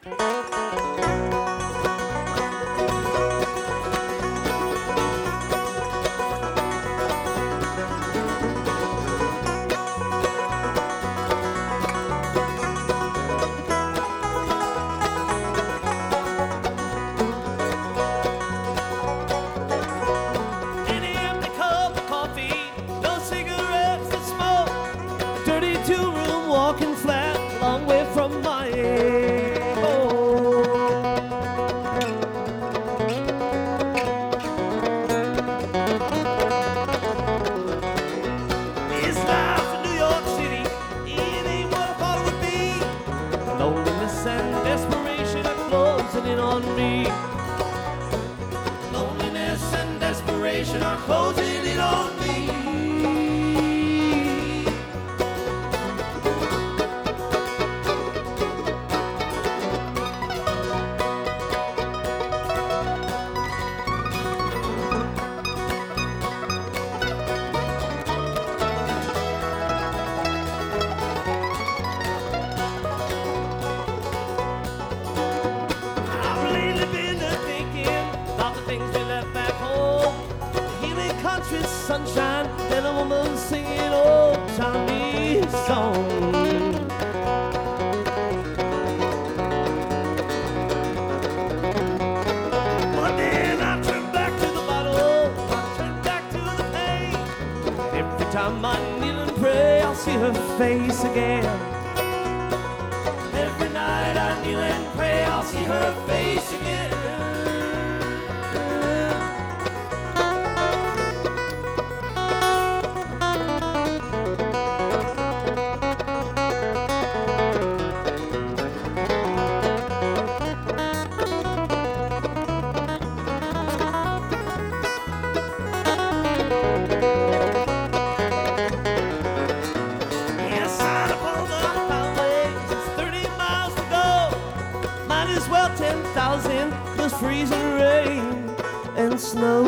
Walking flat, long way from my home. This life in New York City, it ain't what I thought it would be. Loneliness and desperation are closing in on me. Loneliness and desperation are closing in on me. Sunshine and a woman singing old Chinese songs. But then I turn back to the bottle, I turn back to the pain. Every time I kneel and pray, I'll see her face again. Every night I kneel and pray, I'll see her face again. Well, 10,000 plus freezing rain and snow.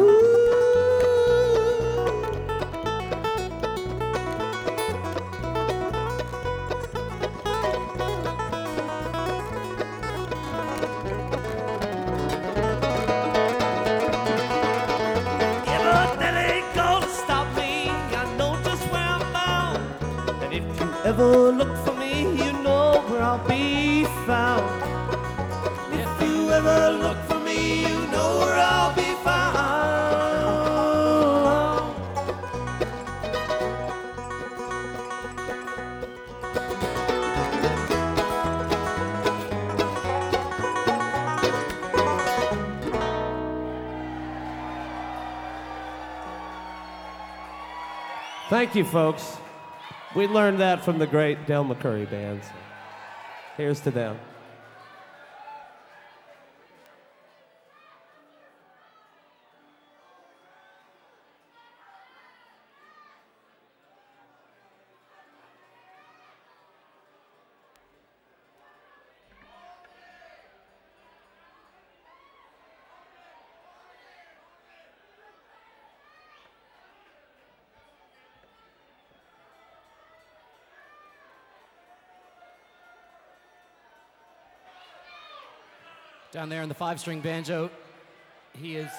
Yeah, but that ain't gonna stop me. I know just where I'm bound. And if you ever look for me, you know where I'll be found. If you ever look for me, you know where I'll be found. Thank you, folks. We learned that from the great Del McCoury Band. Here's to them. Down there in the 5-string banjo, he is,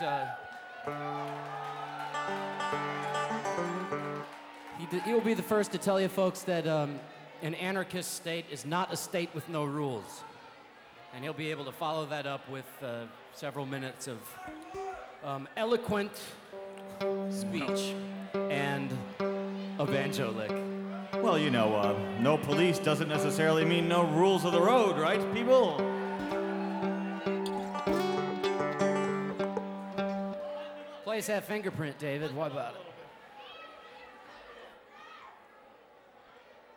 he will be the first to tell you folks that an anarchist state is not a state with no rules. And he'll be able to follow that up with several minutes of eloquent speech and a banjo lick. Well, you know, no police doesn't necessarily mean no rules of the road, right, people? Plays that fingerprint, David. What about it?